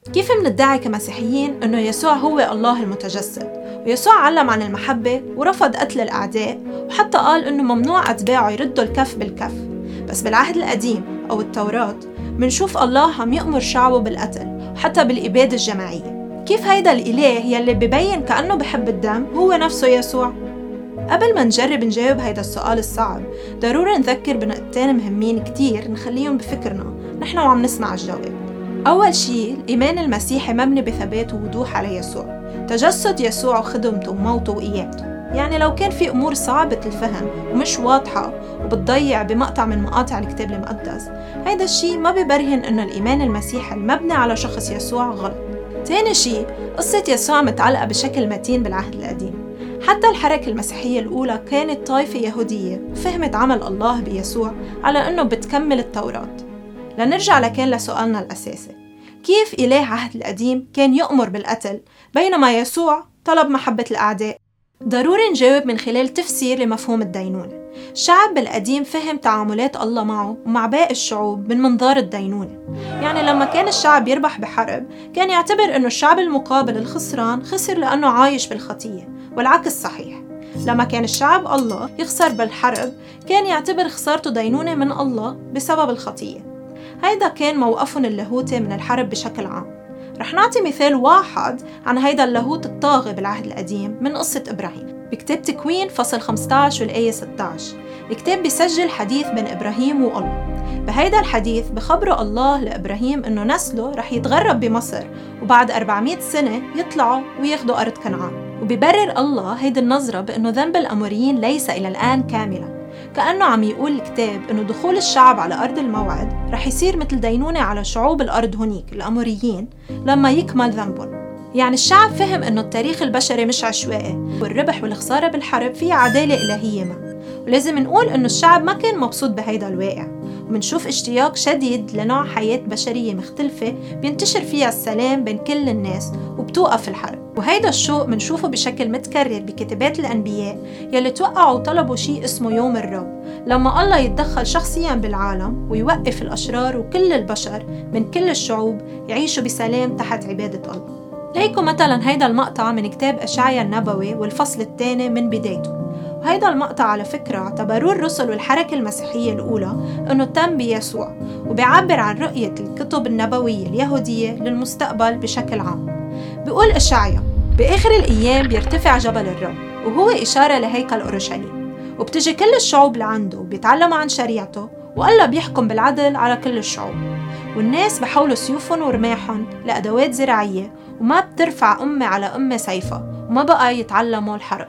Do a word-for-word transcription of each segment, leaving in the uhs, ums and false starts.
كيف مندعي كمسيحيين إنه يسوع هو الله المتجسد، ويسوع علم عن المحبة ورفض قتل الأعداء، وحتى قال إنه ممنوع أتباعه يردوا الكف بالكف، بس بالعهد القديم أو التوراة منشوف الله عم يأمر شعبه بالقتل وحتى بالإبادة الجماعية؟ كيف هيدا الإله يلي ببين كأنه بحب الدم هو نفسه يسوع؟ قبل ما نجرب نجاوب هيدا السؤال الصعب، ضروري نذكر بنقطتين مهمين كتير نخليهم بفكرنا نحن وعم نسمع الجواب. أول شيء، الإيمان المسيحي مبني بثبات ووضوح على يسوع، تجسد يسوع وخدمته وموته وقيامته. يعني لو كان في أمور صعبة الفهم ومش واضحة وبتضيع بمقطع من مقاطع الكتاب المقدس، هيدا الشيء ما ببرهن إنه الإيمان المسيحي المبني على شخص يسوع غلط. تاني شيء، قصة يسوع متعلقة بشكل متين بالعهد القديم. حتى الحركة المسيحية الأولى كانت طائفة يهودية وفهمت عمل الله بيسوع على أنه بتكمل التوراة. لنرجع لكان لسؤالنا الأساسي، كيف إله عهد القديم كان يؤمر بالقتل بينما يسوع طلب محبة الأعداء؟ ضروري نجاوب من خلال تفسير لمفهوم الدينونة. الشعب بالقديم فهم تعاملات الله معه ومع باقي الشعوب من منظار الدينونة. يعني لما كان الشعب يربح بحرب كان يعتبر أنه الشعب المقابل الخسران خسر لأنه عايش بالخطية، والعكس صحيح. لما كان الشعب الله يخسر بالحرب كان يعتبر خسارته دينونة من الله بسبب الخطية. هيدا كان موقفهم اللاهوتي من الحرب بشكل عام. رح نعطي مثال واحد عن هيدا اللاهوت الطاغي بالعهد القديم من قصة إبراهيم بكتاب تكوين فصل خمسة عشر والآية ستة عشر. الكتاب بيسجل حديث بين إبراهيم والله. بهيدا الحديث بخبره الله لإبراهيم إنه نسله رح يتغرب بمصر، وبعد أربعمائة سنة يطلعوا وياخدوا أرض كنعان. وبيبرر الله هيدي النظرة بأنه ذنب الأموريين ليس إلى الآن كاملا، كأنه عم يقول الكتاب إنه دخول الشعب على أرض الموعد رح يصير مثل دينونة على شعوب الأرض هنيك الأموريين لما يكمل ذنبهم. يعني الشعب فهم إنه التاريخ البشري مش عشوائي، والربح والخسارة بالحرب فيها عدالة إلهية ما. ولازم نقول إنه الشعب ما كان مبسوط بهيدا الواقع، ومنشوف اشتياق شديد لنوع حياة بشرية مختلفة بينتشر فيها السلام بين كل الناس وبتوقف الحرب. وهيدا الشوق منشوفه بشكل متكرر بكتابات الأنبياء يلي توقعوا وطلبوا شيء اسمه يوم الرب، لما الله يتدخل شخصياً بالعالم ويوقف الأشرار وكل البشر من كل الشعوب يعيشوا بسلام تحت عبادة الله. ليكو مثلاً هيدا المقطع من كتاب أشعيا النبوي والفصل الثاني من بدايته. وهيدا المقطع على فكرة اعتبروه الرسل والحركة المسيحية الأولى أنه تم بيسوع، وبيعبر عن رؤية الكتب النبوية اليهودية للمستقبل بشكل عام. بيقول أشعيا: بآخر الأيام بيرتفع جبل الرب، وهو إشارة لهيكل أورشليم، وبتجي كل الشعوب لعنده وبيتعلموا عن شريعته، والله بيحكم بالعدل على كل الشعوب. والناس بحولوا سيوفهم ورماحهم لأدوات زراعية، وما بترفع أمة على أمة سيفها، وما بقى يتعلموا الحرب.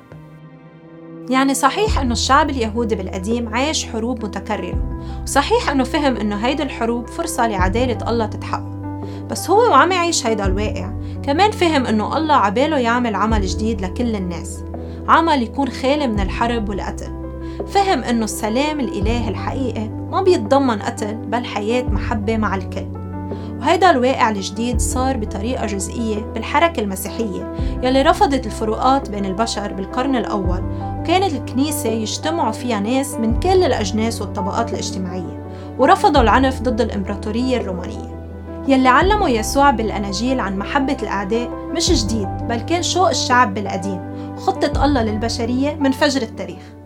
يعني صحيح أنه الشعب اليهودي بالقديم عايش حروب متكررة، وصحيح أنه فهم أنه هيدا الحروب فرصة لعدالة الله تتحقق، بس هو وعم يعيش هيدا الواقع كمان فهم أنه الله عباله يعمل عمل جديد لكل الناس، عمل يكون خالي من الحرب والقتل. فهم أنه السلام الإله الحقيقي ما بيتضمن قتل، بل حياة محبة مع الكل. وهيدا الواقع الجديد صار بطريقة جزئية بالحركة المسيحية يلي رفضت الفروقات بين البشر بالقرن الأول، وكانت الكنيسة يجتمعوا فيها ناس من كل الأجناس والطبقات الاجتماعية، ورفضوا العنف ضد الإمبراطورية الرومانية. يلي علموا يسوع بالأناجيل عن محبة الأعداء مش جديد، بل كان شوق الشعب بالقديم وخطة الله للبشرية من فجر التاريخ.